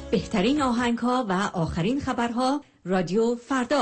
بهترین آهنگ‌ها و آخرین خبرها رادیو فردا.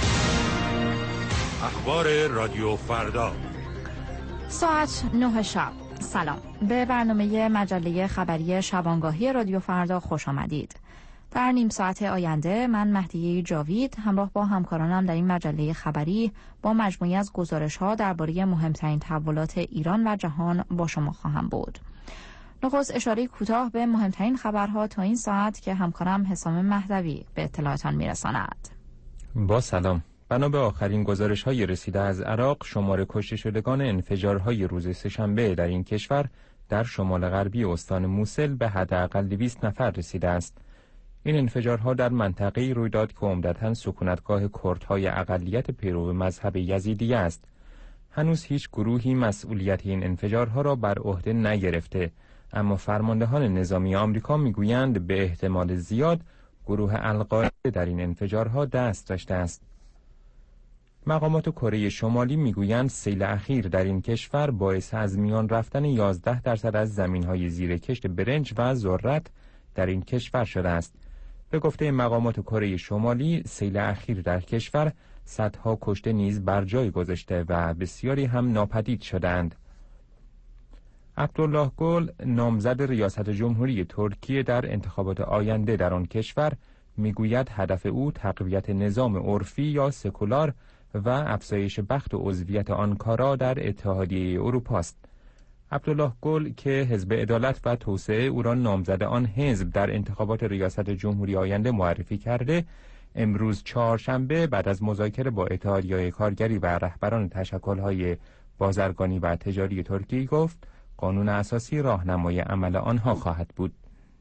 اخبار رادیو فردا ساعت 9 شب. سلام، به برنامه مجله خبری شبانگاهی رادیو فردا خوش آمدید. در نیم ساعت آینده من مهدیه جاوید همراه با همکارانم در این مجله خبری با مجموعی از گزارش‌ها درباره مهمترین تحولات ایران و جهان با شما خواهم بود. نخست اشاره کوتاه به مهمترین خبرها تا این ساعت که همکارم حسام مهدوی به اطلاعاتان میرساند. با سلام. بنا به آخرین گزارش‌های رسیده از عراق، شمار کشته شدگان انفجارهای روز سه‌شنبه در این کشور در شمال غربی استان موصل به حداقل 200 نفر رسیده است. این انفجارها در منطقه‌ای روی داد که عمدتاً سکونتگاه کردهای اقلیت پیرو مذهب یزیدی است. هنوز هیچ گروهی مسئولیت این انفجارها را بر عهده نگرفته، اما فرماندهان نظامی آمریکا میگویند به احتمال زیاد گروه القاعده در این انفجارها دست داشته است. مقامات کره شمالی میگویند سیل اخیر در این کشور باعث از میان رفتن 11% از زمین‌های زیر کشت برنج و ذرت در این کشور شده است. به گفته مقامات کره شمالی، سیل اخیر در کشور صدها کشته نیز بر جای گذاشته و بسیاری هم ناپدید شدند. عبدالله گل، نامزد ریاست جمهوری ترکیه در انتخابات آینده در آن کشور، میگوید هدف او تقویت نظام عرفی یا سکولار و افزایش بخت و عضویت آنکارا در اتحادیه اروپا است. عبدالله گل که حزب عدالت و توسعه او را نامزد آن حزب در انتخابات ریاست جمهوری آینده معرفی کرده، امروز چهارشنبه بعد از مذاکره با اتحادیه کارگری و رهبران تشکل‌های بازرگانی و تجاری ترکیه گفت قانون اساسی راهنمای عمل آنها خواهد بود.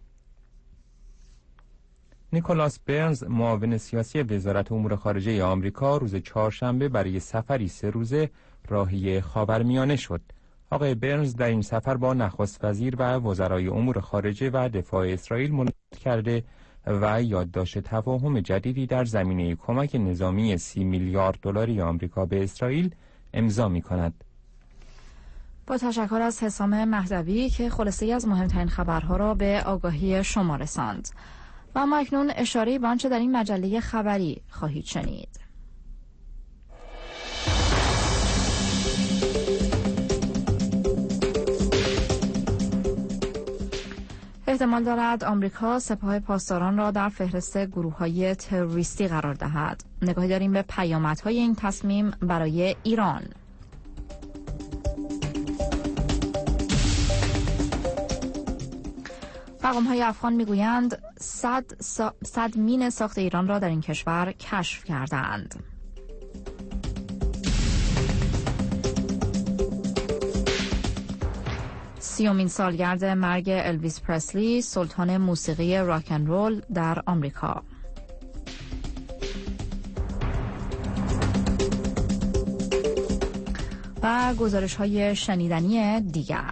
نیکولاس برنز، معاون سیاسی وزارت امور خارجه آمریکا، روز چهارشنبه برای سفری 3 روزه راهی خاورمیانه شد. آقای برنز در این سفر با نخست وزیر و وزرای امور خارجه و دفاع اسرائیل ملاقات کرده و یادداشت تفاهم جدیدی در زمینه کمک نظامی 30 میلیارد دلاری آمریکا به اسرائیل امضا می‌کند. با تشکر از حسام مهدوی که خلاصه‌ای از مهمترین خبرها را به آگاهی شما رساند. و اما اکنون اشاره‌ای به آنچه در این مجله خبری خواهید شنید. احتمال دارد آمریکا سپاه پاسداران را در فهرست گروه‌های تروریستی قرار دهد. نگاهی داریم به پیامدهای این تصمیم برای ایران. مقام‌های افغان میگویند 100 مین ساخت ایران را در این کشور کشف کردند. سیومین سالگرد مرگ الویس پرسلی، سلطان موسیقی راک اند رول در آمریکا. و گزارش‌های شنیدنی دیگر.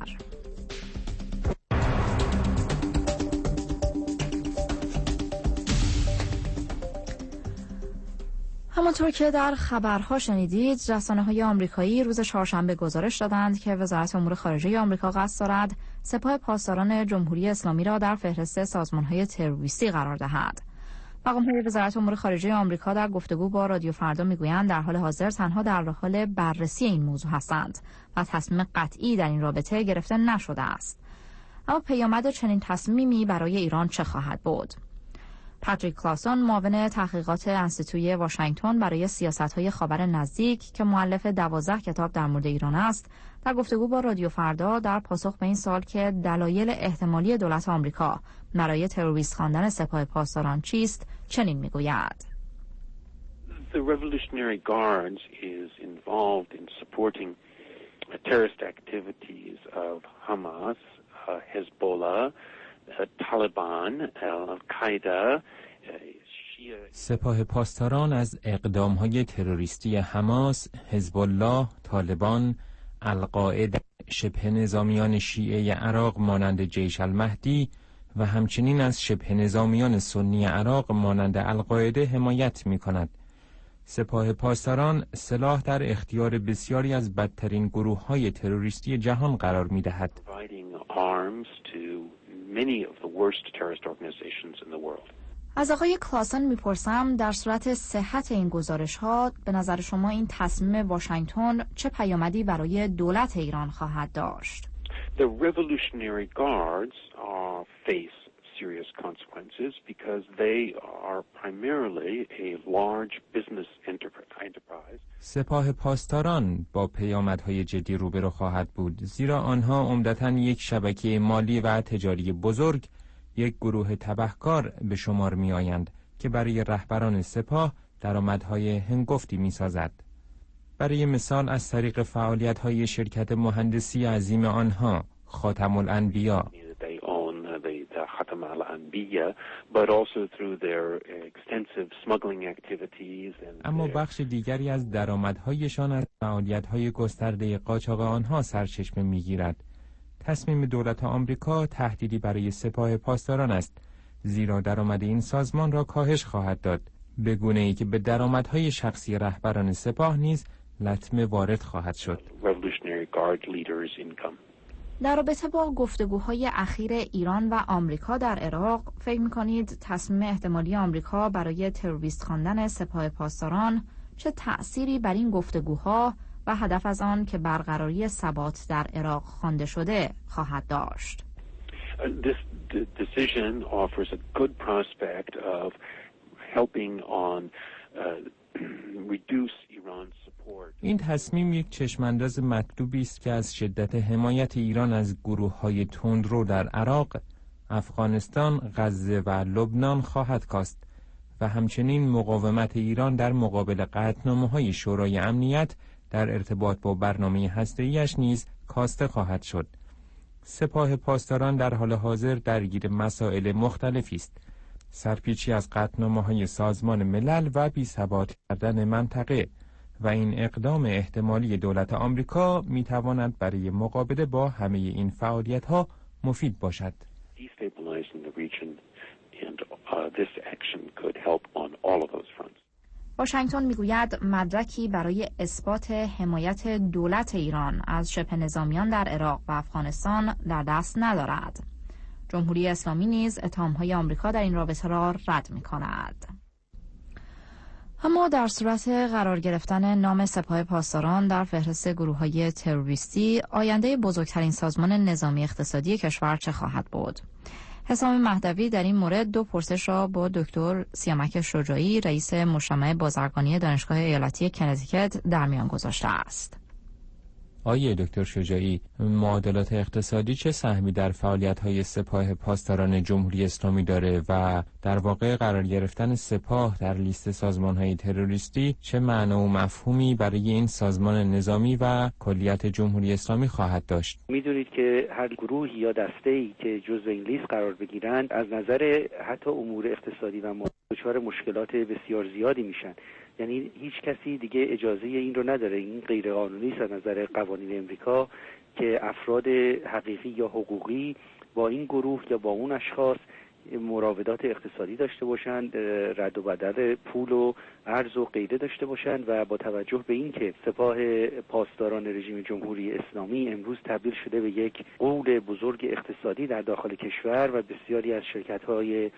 همانطور که در خبرها شنیدید، رسانه‌های آمریکایی روز چهارشنبه گزارش دادند که وزارت امور خارجه آمریکا قصد دارد سپاه پاسداران جمهوری اسلامی را در فهرست سازمان‌های تروریستی قرار دهد. مقام‌های وزارت امور خارجه آمریکا در گفتگو با رادیو فردا میگویند در حال حاضر تنها در حال بررسی این موضوع هستند و تصمیم قطعی در این رابطه گرفته نشده است. اما پیامد چنین تصمیمی برای ایران چه خواهد بود؟ پاتریک کلاسون، معاون تحقیقات انستیتوی واشنگتن برای سیاست‌های خاور نزدیک که مؤلف 12 کتاب در مورد ایران است، در گفتگو با رادیو فردا در پاسخ به این سوال که دلایل احتمالی دولت آمریکا برای تروریست خواندن سپاه پاسداران چیست، چنین میگوید: The Revolutionary Guards is involved in supporting terrorist activities of Hamas, Hezbollah, طالبان، القاعده. سپاه پاسداران از اقدام‌های تروریستی حماس، حزب الله، طالبان، القاعده، شبه نظامیان شیعه عراق مانند جیش المهدی و همچنین از شبه نظامیان سنی عراق مانند القاعده حمایت می‌کند. سپاه پاسداران سلاح در اختیار بسیاری از بدترین گروه‌های تروریستی جهان قرار می‌دهد. many of the worst terrorist organizations in the world. از آقای کلاسن میپرسم در صورت صحت این گزارش‌ها به نظر شما این تصمیم واشنگتن چه پیامدی برای دولت ایران خواهد داشت؟ The Revolutionary Guards face serious consequences because they are primarily a large business enterprise. سپاه پاسداران با پیامدهای جدی روبرو خواهد بود، زیرا آنها عمدتاً یک شبکه مالی و تجاری بزرگ، یک گروه تبهکار به شمار می آیند که برای رهبران سپاه درآمدهای هنگفتی می سازد. برای مثال از طریق فعالیت‌های شرکت مهندسی عظیم آنها، خاتم الانبیا، اما بخش دیگری از درآمدهایشان از فعالیت‌های گسترده قاچاق آنها سرچشمه می‌گیرد. تصمیم دولت آمریکا تهدیدی برای سپاه پاسداران است، زیرا درآمد این سازمان را کاهش خواهد داد، به گونه‌ای که به درآمدهای شخصی رهبران سپاه نیز لطمه وارد خواهد شد. در رابطه با گفتگوهای اخیر ایران و آمریکا در عراق، فکر می‌کنید تصمیم احتمالی آمریکا برای تروریست خواندن سپاه پاسداران چه تأثیری بر این گفتگوها و هدف از آن که برقراری ثبات در عراق خوانده شده خواهد داشت؟ This decision offers a good prospect of helping on reduce Iran's support. این تصمیم یک چشمانداز مطلوبی است که از شدت حمایت ایران از گروه‌های تندرو در عراق، افغانستان، غزه و لبنان خواهد کاست و همچنین مقاومت ایران در مقابل قطعنامه‌های شورای امنیت در ارتباط با برنامه هسته‌ایش نیز کاسته خواهد شد. سپاه پاسداران در حال حاضر درگیر مسائل مختلفی است: سرپیچی از قطعنامه‌های سازمان ملل و بی‌ثبات کردن منطقه، و این اقدام احتمالی دولت آمریکا می‌تواند برای مقابله با همه این فعالیت‌ها مفید باشد. واشنگتن میگوید مدرکی برای اثبات حمایت دولت ایران از شبه نظامیان در عراق و افغانستان در دست ندارد. جمهوری اسلامی نیز اتهام‌های آمریکا در این رابطه را رد می‌کند. اما در صورت قرار گرفتن نام سپاه پاسداران در فهرست گروه‌های تروریستی، آینده بزرگترین سازمان نظامی اقتصادی کشور چه خواهد بود؟ حسام مهدوی در این مورد دو پرسش را با دکتر سیامک شجاعی، رئیس مجتمع بازرگانی دانشگاه ایالتی کنتیکت در میان گذاشته است. آقای دکتر شجاعی، معادلات اقتصادی چه سهمی در فعالیت‌های سپاه پاسداران جمهوری اسلامی داره و در واقع قرار گرفتن سپاه در لیست سازمان‌های تروریستی چه معنا و مفهومی برای این سازمان نظامی و کلیت جمهوری اسلامی خواهد داشت؟ می‌دونید که هر گروهی یا دسته‌ای که جزو این لیست قرار بگیرند از نظر حتی امور اقتصادی و دچار مشکلات بسیار زیادی میشن. یعنی هیچ کسی دیگه اجازه این رو نداره، این غیر قانونی است از نظر قوانین امریکا که افراد حقیقی یا حقوقی با این گروه یا با اون اشخاص مراودات اقتصادی داشته باشند، رد و بدل پول و ارز و غیره داشته باشند. و با توجه به این که سپاه پاسداران رژیم جمهوری اسلامی امروز تبدیل شده به یک غول بزرگ اقتصادی در داخل کشور و بسیاری از شرکت‌های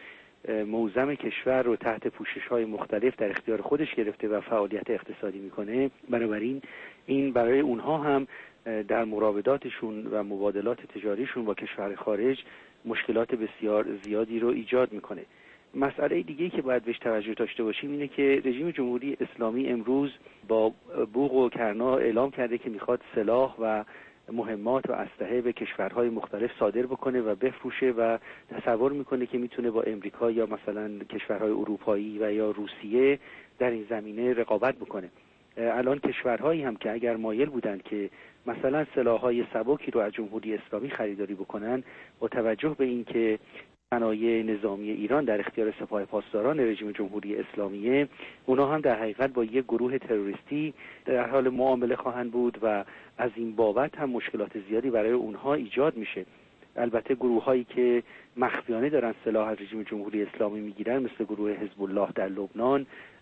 موزم کشور رو تحت پوشش‌های مختلف در اختیار خودش گرفته و فعالیت اقتصادی میکنه، بنابراین این برای اونها هم در مراوداتشون و مبادلات تجاریشون با کشور خارج مشکلات بسیار زیادی رو ایجاد میکنه. مسئله دیگه‌ای که باید بهش توجه داشته باشیم اینه که رژیم جمهوری اسلامی امروز با بوق و کرنا اعلام کرده که میخواد سلاح و مهمات و اسلحه به کشورهای مختلف صادر بکنه و بفروشه و تصور میکنه که میتونه با امریکا یا مثلا کشورهای اروپایی و یا روسیه در این زمینه رقابت بکنه. الان کشورهایی هم که اگر مایل بودن که مثلا سلاح‌های سبکی رو از جمهوری اسلامی خریداری بکنن، با توجه به این که صنایع نظامی ایران در اختیار سپاه پاسداران رژیم جمهوری اسلامیه، اونا هم در حقیقت با یک گروه تروریستی در حال معامله خواهند بود و از این بابت هم مشکلات زیادی برای اونها ایجاد میشه. البته گروه‌هایی که مخفیانه دارن سلاح از رژیم جمهوری اسلامی میگیرن مثل گروه حزب الله در لبنان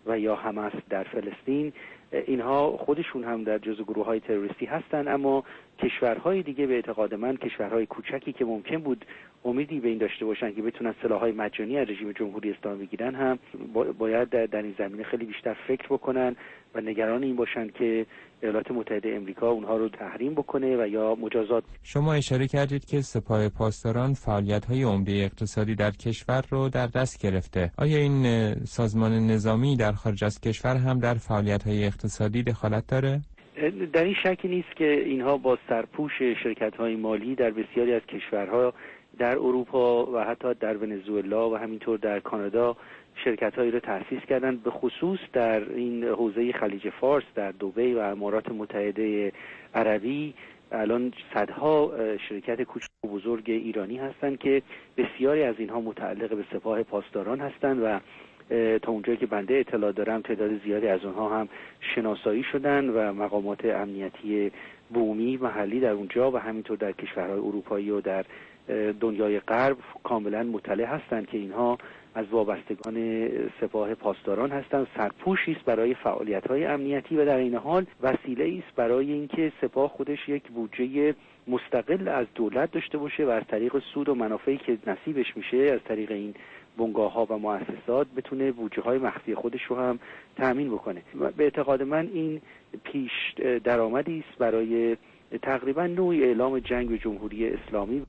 و یا حماس در فلسطین، اینها خودشون هم در جزو گروه‌های تروریستی هستن، اما کشورهای دیگه به اعتقاد من، کشورهای کوچکی که ممکن بود امیدی به این داشته باشن که بتونن سلاح‌های مجانی از رژیم جمهوری اسلامی بگیرن، هم باید در این زمینه خیلی بیشتر فکر بکنن و نگران این باشن که ایالات متحده آمریکا اونها رو تحریم بکنه و یا مجازات. شما اشاره کردید که سپاه پاسداران فعالیت‌های عمده اقتصادی در کشور رو در دست گرفته. آیا این سازمان نظامی در خارج از کشور هم در فعالیت‌های اقتصادی دخالت داره؟ در این شکی نیست که اینها با سرپوش شرکت‌های مالی در بسیاری از کشورها در اروپا و حتی در ونزوئلا و همینطور در کانادا شرکت‌هایی رو تأسیس کردن، به خصوص در این حوزه خلیج فارس، در دبی و امارات متحده عربی. الان صدها شرکت کوچک و بزرگ ایرانی هستند که بسیاری از اینها متعلق به سپاه پاسداران هستند و تا اونجایی که بنده اطلاع دارم تعداد زیادی از اونها هم شناسایی شدن و مقامات امنیتی بومی محلی در اونجا و همینطور در کشورهای اروپایی و در دنیای غرب کاملا مطلع هستند که اینها از وابستگان سپاه پاسداران هستند. سرپوشی است برای فعالیت‌های امنیتی و در این حال وسیله‌ای است برای اینکه سپاه خودش یک بودجه مستقل از دولت داشته باشه و از طریق سود و منافعی که نصیبش میشه از طریق این بنگاه‌ها و مؤسسات بتونه بودجه‌های مخفی خودش رو هم تأمین بکنه. به اعتقاد من این پیش درآمدی است برای تقریبا نوعی اعلام جنگ به جمهوری اسلامی.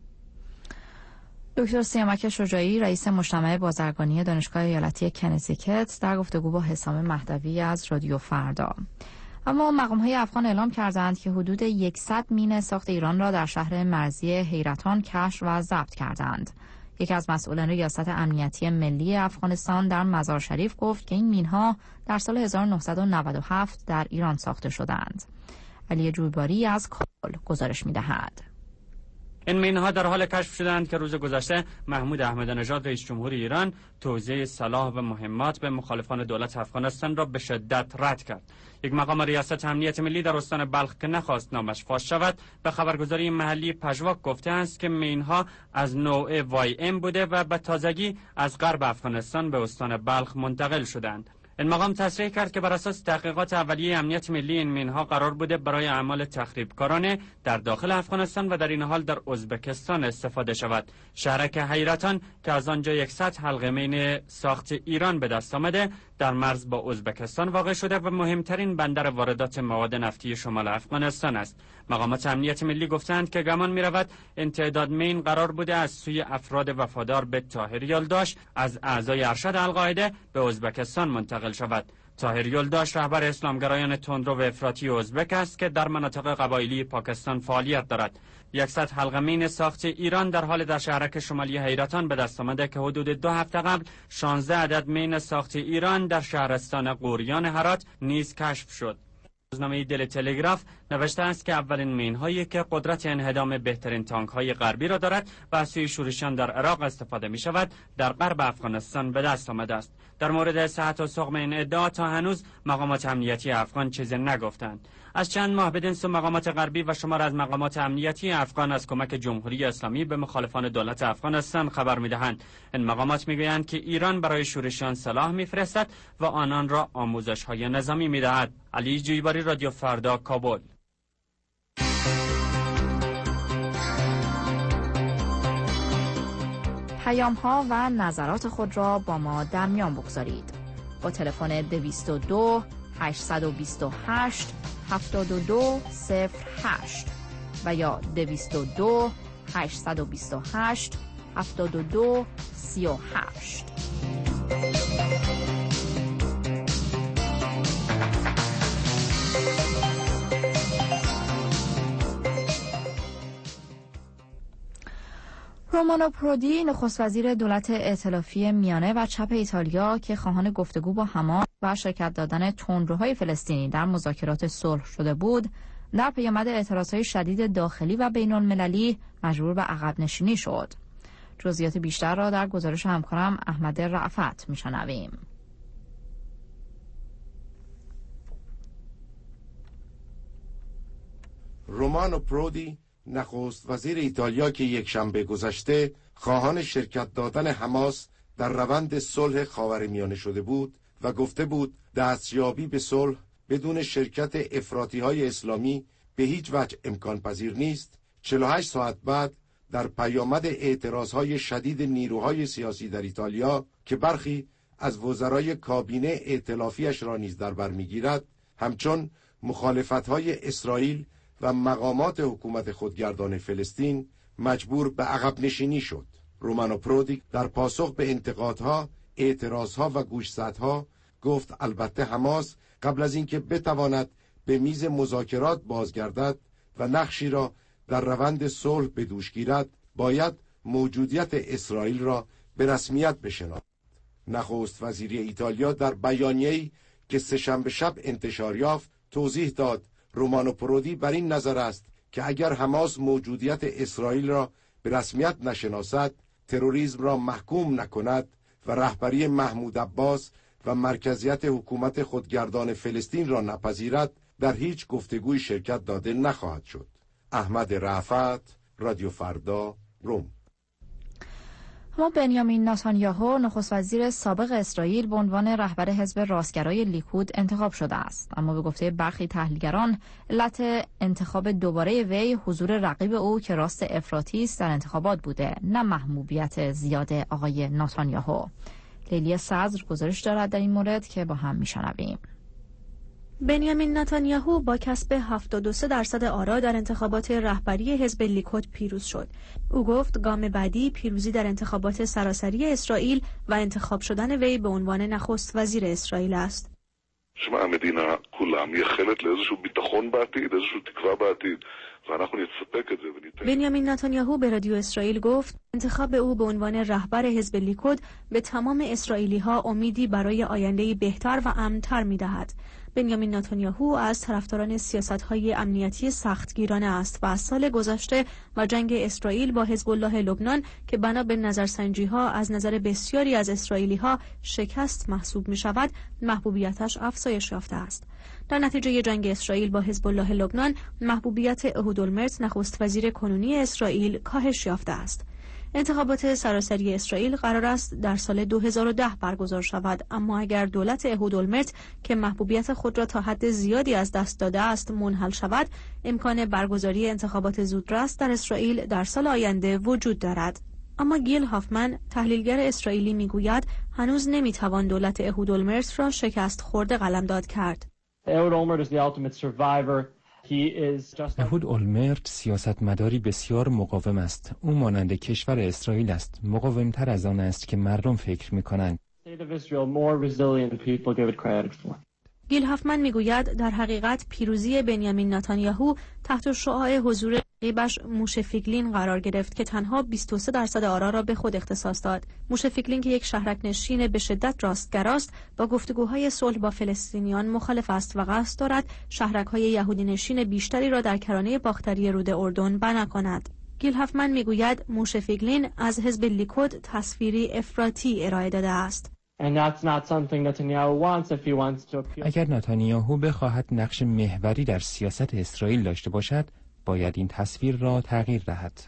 دکتر سیامک شجاعی، رئیس مجتمع بازرگانی دانشگاه ایالتی کنتیکت، در گفتگو با حسام مهدوی از رادیو فردا. اما مقام‌های افغان اعلام کردند که حدود 100 مین ساخت ایران را در شهر مرزی حیرتان کشف و ضبط کردند. یکی از مسئولان ریاست امنیتی ملی افغانستان در مزار شریف گفت که این مین‌ها در سال 1997 در ایران ساخته شدند. علی جویباری از کابل گزارش می‌دهد. این مین‌ها در حال کشف شدند که روز گذشته محمود احمدی نژاد رئیس جمهور ایران توزیع سلاح و مهمات به مخالفان دولت افغانستان را به شدت رد کرد. یک مقام ریاست امنیت ملی در استان بلخ که نخواست نامش فاش شود به خبرگزاری محلی پژواک گفته است که مین‌ها از نوع وایم بوده و به تازگی از غرب افغانستان به استان بلخ منتقل شدند. این مقام تصریح کرد که بر اساس تحقیقات اولیه امنیت ملی این مین‌ها قرار بوده برای اعمال تخریبکارانه در داخل افغانستان و در این حال در ازبکستان استفاده شود. شهرک حیرتان که از آنجا 100 حلقه مین ساخت ایران به دست آمده در مرز با ازبکستان واقع شده و مهمترین بندر واردات مواد نفتی شمال افغانستان است. مقامات امنیت ملی گفتند که گمان می‌رود این تعداد مین قرار بوده از سوی افراد وفادار به طاهر یلداش از اعضای ارشد القاعده به ازبکستان منتقل شود. طاهر یلداش رهبر اسلامگرایان تندرو و افراطی ازبک است که در مناطق قبایلی پاکستان فعالیت دارد. 100 حلقه مین ساخت ایران در حال در شهرک شمالی حیرتان به دست آمده که حدود 2 هفته قبل 16 عدد مین ساخت ایران در شهرستان قوریان هرات نیز کشف شد. روزنامه دل تلگراف نوشته است که اولین مین‌هایی که قدرت انهدام بهترین تانک‌های غربی را دارد و از سوی شورشیان در عراق استفاده می‌شود در غرب افغانستان به دست آمده است. در مورد صحت و سقم این ادعا تا هنوز مقامات امنیتی افغان چیزی نگفتند. از چند ماه بدین سو مقامات غربی و شمار از مقامات امنیتی افغان از کمک جمهوری اسلامی به مخالفان دولت افغانستان خبر می‌دهند. این مقامات می‌گویند که ایران برای شورشیان سلاح می‌فرستد و آنان را آموزش‌های نظامی می‌دهد. علی جویباری، رادیو فردا، کابل. پیام‌ها و نظرات خود را با ما در میان بگذارید. با تلفن 222 828 7208 و یا 222 828 7238. رومانو پرودی، نخست وزیر دولت ائتلافی میانه و چپ ایتالیا که خواهان گفتگو با حماس و شرکت دادن تندروهای فلسطینی در مذاکرات صلح شده بود، در پیامد اعتراضهای شدید داخلی و بین المللی مجبور به عقب نشینی شد. جزئیات بیشتر را در گزارش همکارم احمد رأفت میشنویم. رومانو پرودی، نخست وزیر ایتالیا که یک شنبه گذشته خواهان شرکت دادن حماس در روند صلح خاورمیانه شده بود، و گفته بود دستیابی به صلح بدون شرکت افراطی‌های اسلامی به هیچ وجه امکان پذیر نیست، 48 ساعت بعد در پیامد اعتراضهای شدید نیروهای سیاسی در ایتالیا که برخی از وزرای کابینه ائتلافیش را نیز در بر می‌گیرد، همچون مخالفت‌های اسرائیل و مقامات حکومت خودگردان فلسطین مجبور به عقب نشینی شد. رومانو پرودی در پاسخ به انتقادها، اعتراضها و گوشزدها گفت البته حماس قبل از اینکه بتواند به میز مذاکرات بازگردد و نقشی را در روند صلح به دوش گیرد، باید موجودیت اسرائیل را به رسمیت بشناسد. نخست وزیر ایتالیا در بیانیه‌ای که سه‌شنبه شب انتشار یافت توضیح داد رومانو پرودی بر این نظر است که اگر حماس موجودیت اسرائیل را به رسمیت نشناسد، تروریسم را محکوم نکند و رهبری محمود عباس و مرکزیت حکومت خودگردان فلسطین را نپذیرد، در هیچ گفتگوی شرکت داده نخواهد شد. احمد رفعت، رادیو فردا، روم. اما بنیامین نتانیاهو نخست وزیر سابق اسرائیل به عنوان رهبر حزب راستگرای لیکود انتخاب شده است، اما به گفته برخی تحلیلگران علت انتخاب دوباره وی حضور رقیب او که راست افراطی است در انتخابات بوده، نه محبوبیت زیاد آقای نتانیاهو. لیلی صدر گزارش دارد در این مورد که با هم میشنویم. بنیامین نتانیاهو با کسب 73% آرا در انتخابات رهبری حزب لیکود پیروز شد. او گفت گام بعدی پیروزی در انتخابات سراسری اسرائیل و انتخاب شدن وی به عنوان نخست وزیر اسرائیل است. שמע, המדינה כולה מייחלת לאיזשהו ביטחון בעתיד, איזשהו תקווה בעתיד, ואנחנו נספק את זה וניתן. بنیامین نتانیاهو به رادیو اسرائیل گفت انتخاب او به عنوان رهبر حزب لیکود به تمام اسرائیلی‌ها امیدی برای آینده‌ای بهتر و امن‌تر می‌دهد. بنیامین نتانیاهو از طرفداران سیاست‌های امنیتی سختگیرانه است و از سال گذشته و جنگ اسرائیل با حزب الله لبنان که بنا به نظرسنجی‌ها از نظر بسیاری از اسرائیلی‌ها شکست محسوب می‌شود، محبوبیتش افزایش یافته است. در نتیجه جنگ اسرائیل با حزب الله لبنان، محبوبیت اهود اولمرت نخست وزیر کنونی اسرائیل کاهش یافته است. انتخابات سراسری اسرائیل قرار است در سال 2010 برگزار شود، اما اگر دولت اهود اولمرت که محبوبیت خود را تا حد زیادی از دست داده است منحل شود، امکان برگزاری انتخابات زودرس در اسرائیل در سال آینده وجود دارد. اما گیل هافمن تحلیلگر اسرائیلی میگوید هنوز نمیتوان دولت اهود اولمرت را شکست خورده قلمداد کرد. اهود اولمرت سیاستمداری بسیار مقاوم است. او مانند کشور اسرائیل است، مقاومتر از آن است که مردم فکر می‌کنند. گیل هافمن میگوید در حقیقت پیروزی بنیامین نتانیاهو تحت شعاع حضور رقیبش موشه فیگلین قرار گرفت که تنها 23% آرا را به خود اختصاص داد. موشه فیگلین که یک شهرک نشین به شدت راستگراست، با گفتگوهای صلح با فلسطینیان مخالف است و قصد دارد شهرک‌های یهودی نشین بیشتری را در کرانه باختری رود اردن بنا کند. گیل هافمن میگوید موشه فیگلین از حزب لیکود تصویری افراطی ارائه داده است. اگر نتانیاهو بخواهد نقش محوری در سیاست اسرائیل داشته باشد، باید این تصویر را تغییر دهد.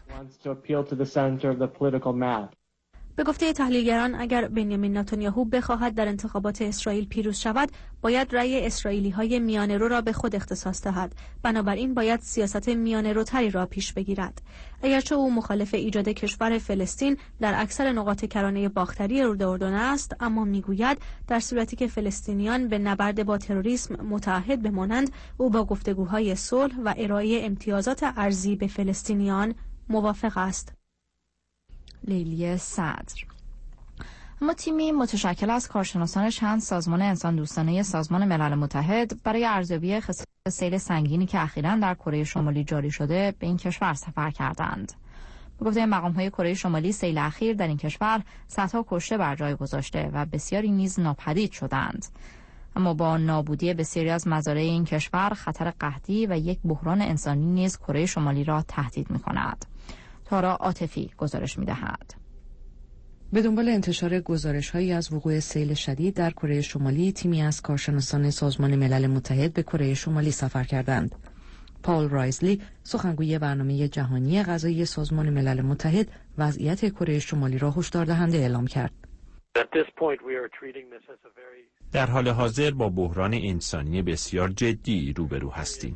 به گفته تحلیلگران اگر بنیامین نتانیاهو بخواهد در انتخابات اسرائیل پیروز شود، باید رأی اسرائیلی‌های میانه‌رو را به خود اختصاص دهد. بنابراین باید سیاست میانه‌روتری را پیش بگیرد. اگرچه او مخالف ایجاد کشور فلسطین در اکثر نقاط کرانه باختری رود اردن است، اما میگوید در صورتی که فلسطینیان به نبرد با تروریسم متعهد بمانند، او با گفتگوهای صلح و ارائه امتیازات ارضی به فلسطینیان موافق است. لیلی صدر. اما تیمی متشکل از کارشناسان چند سازمان انسان دوستانه سازمان ملل متحد برای ارزیابی خسارات سیل سنگینی که اخیراً در کره شمالی جاری شده به این کشور سفر کردند. به گفته مقام‌های کره شمالی، سیل اخیر در این کشور صدها کشته بر جای گذاشته و بسیاری نیز ناپدید شدند. اما با نابودی بسیاری از مزارع این کشور، خطر قحطی و یک بحران انسانی نیز کره شمالی را تهدید می‌کند. تارا عاطفی گزارش می‌دهد. به دنبال انتشار گزارش‌هایی از وقوع سیل شدید در کره شمالی، تیمی از کارشناسان سازمان ملل متحد به کره شمالی سفر کردند. پال رایزلی، سخنگوی برنامه جهانی غذایی سازمان ملل متحد، وضعیت کره شمالی را هشدار دهنده اعلام کرد. در حال حاضر با بحران انسانی بسیار جدی روبرو هستیم.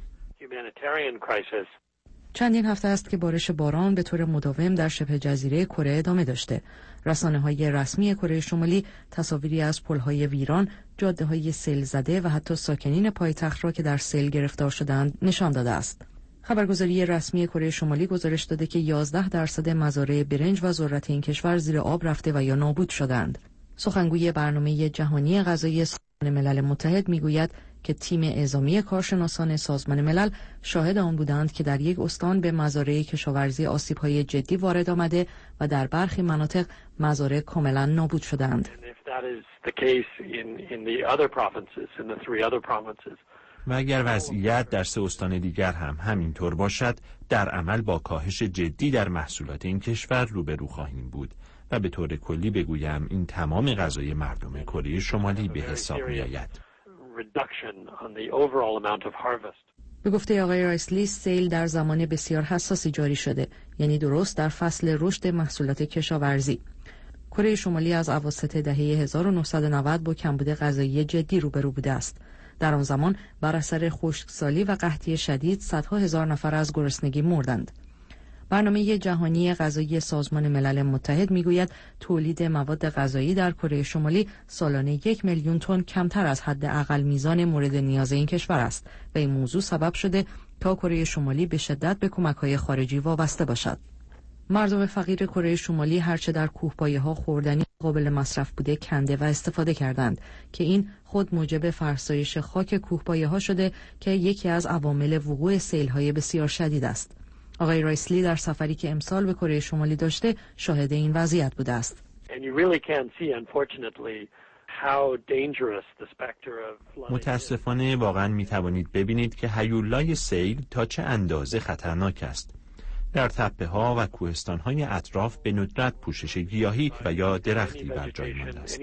چندین هفته است که بارش باران به طور مداوم در شبه جزیره کره ادامه داشته. رسانه‌های رسمی کره شمالی تصاویری از پل‌های ویران، جاده‌های سیل زده و حتی ساکنین پایتخت را که در سیل گرفتار شدند نشان داده است. خبرگزاری رسمی کره شمالی گزارش داده که 11% مزارع برنج و ذرت این کشور زیر آب رفته و یا نابود شدند. سخنگوی برنامه جهانی غذایی سازمان ملل متحد میگوید که تیم اعزامی کارشناسان سازمان ملل شاهد آن بودند که در یک استان به مزارع کشاورزی آسیب‌های جدی وارد آمده و در برخی مناطق مزارع کاملا نابود شدند. و اگر وضعیت در 3 استان دیگر هم همینطور باشد، در عمل با کاهش جدی در محصولات این کشور روبرو خواهیم بود و به طور کلی بگویم این تمام غذای مردم کره شمالی به حساب می‌آید. به گفته آقای رایسلی، سیل در زمان بسیار حساسی جاری شده، یعنی درست در فصل رشد محصولات کشاورزی. کره شمالی از اواسط دهه 1990 با کمبود غذایی جدی روبرو بوده است. در آن زمان بر اثر خشکسالی و قحطی شدید صدها هزار نفر از گرسنگی مردند. برنامه جهانی غذایی سازمان ملل متحد میگوید تولید مواد غذایی در کره شمالی سالانه 1 میلیون تن کمتر از حد اقل میزان مورد نیاز این کشور است و این موضوع سبب شده تا کره شمالی به شدت به کمک‌های خارجی وابسته باشد. مردم فقیر کره شمالی هرچه در کوهپایه‌ها خوردنی قابل مصرف بوده کنده و استفاده کردند که این خود موجب فرسایش خاک کوهپایه‌ها شده که یکی از عوامل وقوع سیل‌های بسیار شدید است. آقای رایسلی در سفری که امسال به کره شمالی داشته شاهد این وضعیت بوده است. متاسفانه واقعا می توانید ببینید که هیولای سیل تا چه اندازه خطرناک است. در تپه ها و کوهستان های اطراف به ندرت پوشش گیاهی و یا درختی بر جای مانده است.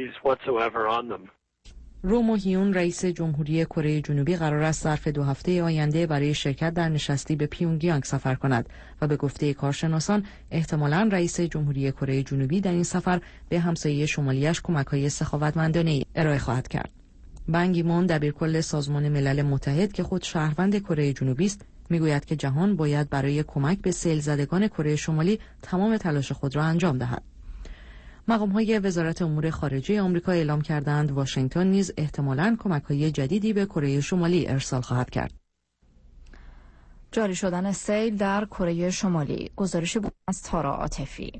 رو مو هیون رئیس جمهوری کره جنوبی قرار است ظرف 2 هفته آینده برای شرکت در نشستی به پیونگیانگ سفر کند و به گفته کارشناسان احتمالاً رئیس جمهوری کره جنوبی در این سفر به همسایه شمالیش کمک‌های سخاوتمندانه ارائه خواهد کرد. بان کی مون دبیرکل سازمان ملل متحد که خود شهروند کره جنوبی است میگوید که جهان باید برای کمک به سیل زدگان کره شمالی تمام تلاش خود را انجام دهد. مقام‌های وزارت امور خارجه آمریکا اعلام کردند واشنگتن نیز احتمالاً کمک‌های جدیدی به کره شمالی ارسال خواهد کرد. جاری شدن سیل در کره شمالی. گزارشی بود از تارا عاطفی.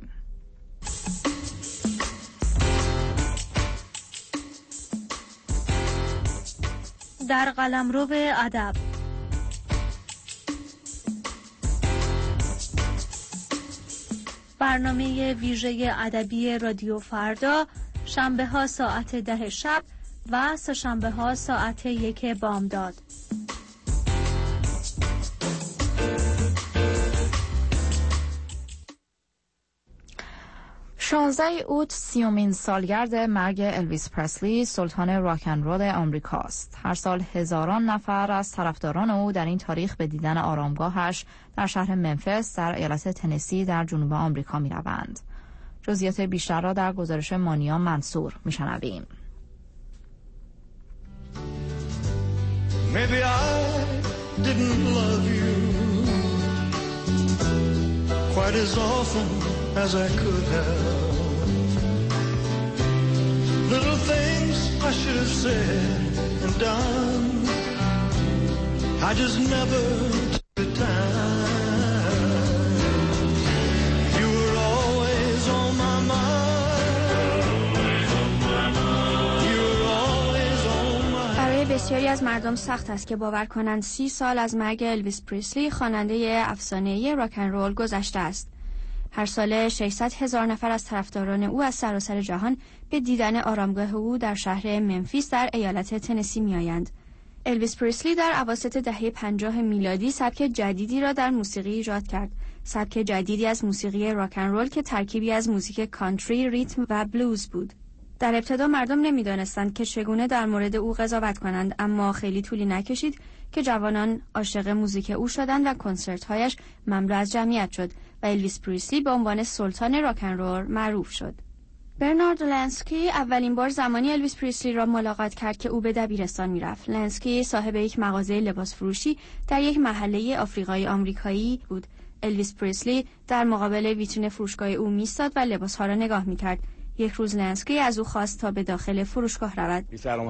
در قلمرو ادب برنامه ویژه ادبی رادیو فردا، شنبه ها ساعت 10 شب و سه‌شنبه ها ساعت 1 بامداد. 16 اوت 30مین سالگرد مرگ الویس پرسلی، سلطان راک اند رول آمریکاست. هر سال هزاران نفر از طرفداران او در این تاریخ به دیدن آرامگاهش در شهر منفس در ایالت تنسی در جنوب آمریکا می‌روند. جزئیات بیشتر را در گزارش مانیا منصور می‌شنویم. Maybe I didn't love you quite as often as I could have. Little things I should have said and done, I just never took the time. You were always on my mind. You were always on my. برای بسیاری از مردم سخت است که باور کنند 30 سال از مرگ الویس پریسلی خواننده افسانه‌ای راک اند رول گذشته است. هر ساله 600,000 نفر از طرفداران او از سراسر جهان به دیدن آرامگاه او در شهر منفیس در ایالت تنسی می‌آیند. الویس پریسلی در اواسط دهه 50 میلادی سبک جدیدی را در موسیقی ایجاد کرد. سبک جدیدی از موسیقی راک اند رول که ترکیبی از موزیک کانتری، ریتم و بلوز بود. در ابتدا مردم نمی‌دانستند که چگونه در مورد او قضاوت کنند، اما خیلی طولی نکشید که جوانان عاشق موزیک او شدند و کنسرت‌هایش مملو از جمعیت شد و الویس پریسلی به عنوان سلطان راک اند رول معروف شد. برنارد لنسکی اولین بار زمانی الویس پریسلی را ملاقات کرد که او به دبیرستان میرفت. لنسکی صاحب یک مغازه لباس فروشی در یک محله آفریقایی آمریکایی بود. الویس پریسلی در مقابل ویترین فروشگاه او میستاد و لباسها را نگاه میکرد. یک روز لنسکی از او خواست تا به داخل فروشگاه رود.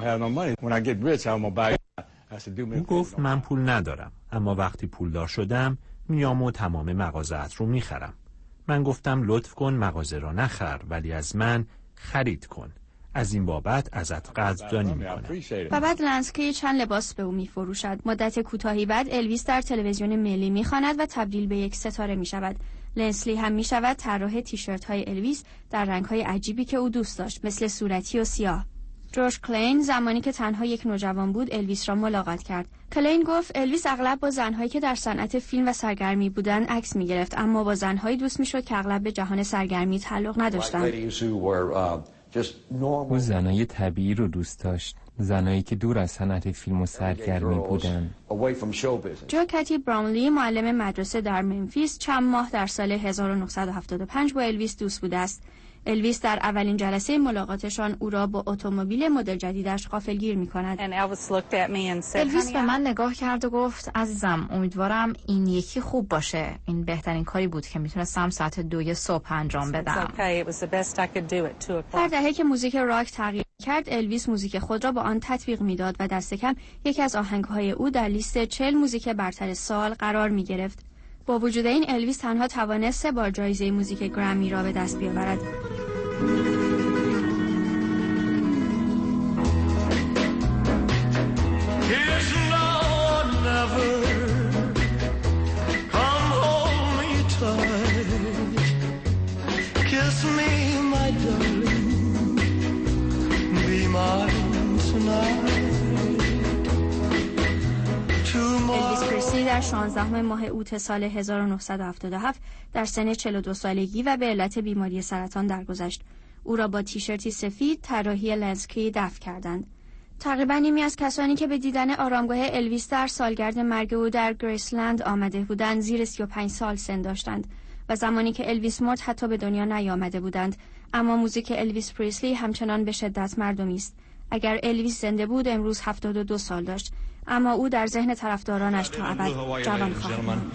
او گفت من پول ندارم، اما وقتی پولدار شدم میام و تمام مغازه‌ات رو میخرم. من گفتم لطف کن مغازه را نخر، ولی از من خرید کن. از این بابت ازت قدردانی میکنم. و بعد لنسکی چند لباس به او میفروشد. مدت کوتاهی بعد الویس در تلویزیون ملی میخواند و تبدیل به یک ستاره میشود. لنسلی هم میشود طراح تیشرت های الویس در رنگ های عجیبی که او دوست داشت، مثل صورتی و سیاه. جورج کلین زمانی که تنها یک نوجوان بود الویس را ملاقات کرد. کلین گفت الویس اغلب با زنهایی که در صنعت فیلم و سرگرمی بودند عکس می‌گرفت، اما با زنهایی دوست می‌شد که اغلب به جهان سرگرمی تعلق نداشتند. او زنای طبیعی رو دوست داشت، زنایی که دور از صنعت فیلم و سرگرمی بودند. جو کتی براونلی معلم مدرسه در منفیس چند ماه در سال 1975 با الویس دوست بوده است. الویس در اولین جلسه ملاقاتشان او را با اتومبیل مدل جدیدش غافلگیر می‌کند. الویس به من نگاه کرد و گفت عزیزم امیدوارم این یکی خوب باشه. این بهترین کاری بود که میتونستم ساعت 2 صبح انجام بدم. در دهه که موزیک راک تغییر کرد الویس موزیک خود را با آن تطبیق میداد و دست کم یکی از آهنگ‌های او در لیست 40 موزیک برتر سال قرار می‌گرفت. با وجود این الویس تنها توانست 3 بار جایزه موزیک گرمی را به دست بیاورد. الویس پریسلی در 16 ماه اوت سال 1977 در سن 42 سالگی و به علت بیماری سرطان درگذشت. او را با تیشرتی سفید طراحی لنسکی دفن کردند. تقریبا نیمی از کسانی که به دیدن آرامگاه الویس در سالگرد مرگ او در گریسلند آمده بودند زیر 35 سال سن داشتند و زمانی که الویس مرد حتی به دنیا نیامده بودند. اما موزیک الویس پریسلی همچنان به شدت مردمی است. اگر الویس زنده بود امروز 72 سال داشت، اما او در ذهن طرفدارانش تا ابد جوان خواهد ماند.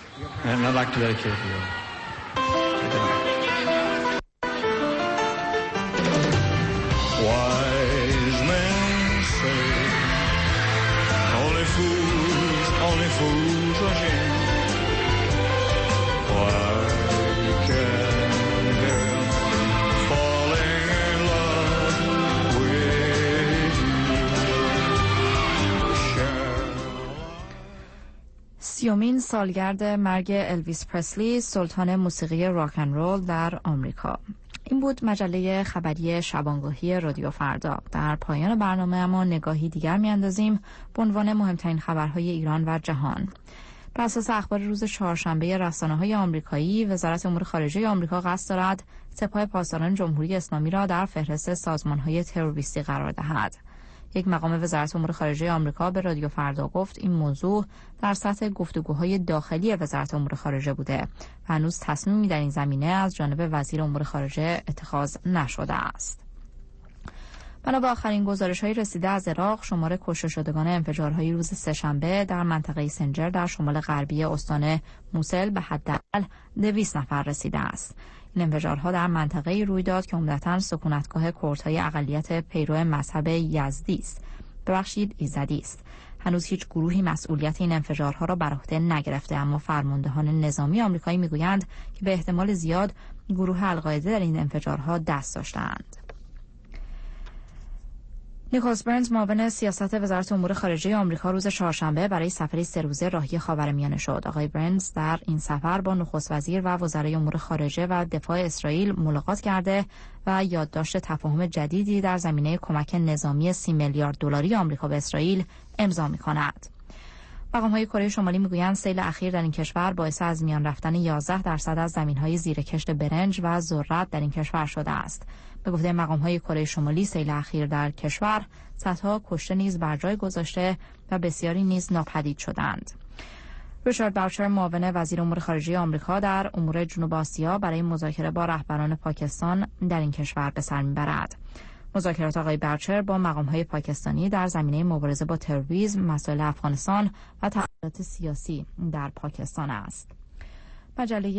سیومین سالگرد مرگ الویس پرسلی، سلطان موسیقی راک اند رول در آمریکا. این بود مجله خبری شبانگاهی رادیو فردا. در پایان برنامه اما نگاهی دیگر میاندازیم به عنوان مهمترین خبرهای ایران و جهان. بر اساس اخبار روز چهارشنبه رسانه‌های آمریکایی، وزارت امور خارجه آمریکا قصد دارد سپاه پاسداران جمهوری اسلامی را در فهرست سازمان‌های تروریستی قرار دهد. یک مقام وزارت امور خارجه آمریکا به رادیو فردا گفت این موضوع در سطح گفتگوهای داخلی وزارت امور خارجه بوده و هنوز تصمیمی در این زمینه از جانب وزیر امور خارجه اتخاذ نشده است. بنا به آخرین گزارش‌های رسیده از عراق، شمار کشته شدگان انفجارهای روز سه‌شنبه در منطقه سنجر در شمال غربی استان موسل به حداقل 200 نفر رسیده است. این انفجارها در منطقه‌ای روی داد که عمدتاً سکونتگاه کردهای اقلیت پیرو مذهب یزدی است. هنوز هیچ گروهی مسئولیت این انفجارها را بر عهده نگرفته، اما فرماندهان نظامی آمریکایی میگویند که به احتمال زیاد گروه القاعده در این انفجارها دست داشتند. نیکولاس برنز معاون سیاست وزارت امور خارجه آمریکا روز چهارشنبه برای سفری 3 روزه راهی خاورمیانه شد. آقای برنز در این سفر با نخست وزیر و وزرای امور خارجه و دفاع اسرائیل ملاقات کرده و یادداشت تفاهم جدیدی در زمینه کمک نظامی 30 میلیارد دلاری آمریکا به اسرائیل امضا می‌کند. مقام‌های کره شمالی میگویند سیل اخیر در این کشور باعث از میان رفتن 11% از زمین‌های زیر کشت برنج و ذرت در این کشور شده است. به گفته مقام‌های کره شمالی سیل اخیر در کشور صدها کشته نیز بر جای گذاشته و بسیاری نیز ناپدید شدند. ریچارد باوچر معاون وزیر امور خارجه آمریکا در امور جنوب آسیا برای مذاکره با رهبران پاکستان در این کشور به سر میبرد. مذاکرات آقای باوچر با مقام‌های پاکستانی در زمینه مبارزه با تروریسم، مسائل افغانستان و تحولات سیاسی در پاکستان است. مجله